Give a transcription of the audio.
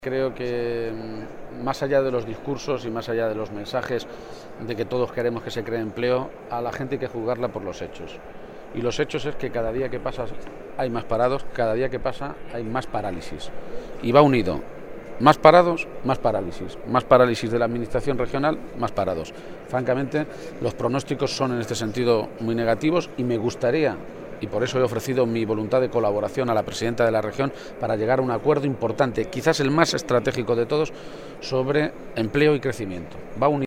Creo que más allá de los discursos y más allá de los mensajes de que todos queremos que se cree empleo, a la gente hay que juzgarla por los hechos. Y los hechos es que cada día que pasa hay más parados, cada día que pasa hay más parálisis. Y va unido, más parados, más parálisis de la administración regional, más parados. Francamente, los pronósticos son en este sentido muy negativos y me gustaría, y por eso he ofrecido mi voluntad de colaboración a la presidenta de la región para llegar a un acuerdo importante, quizás el más estratégico de todos, sobre empleo y crecimiento. Va unido.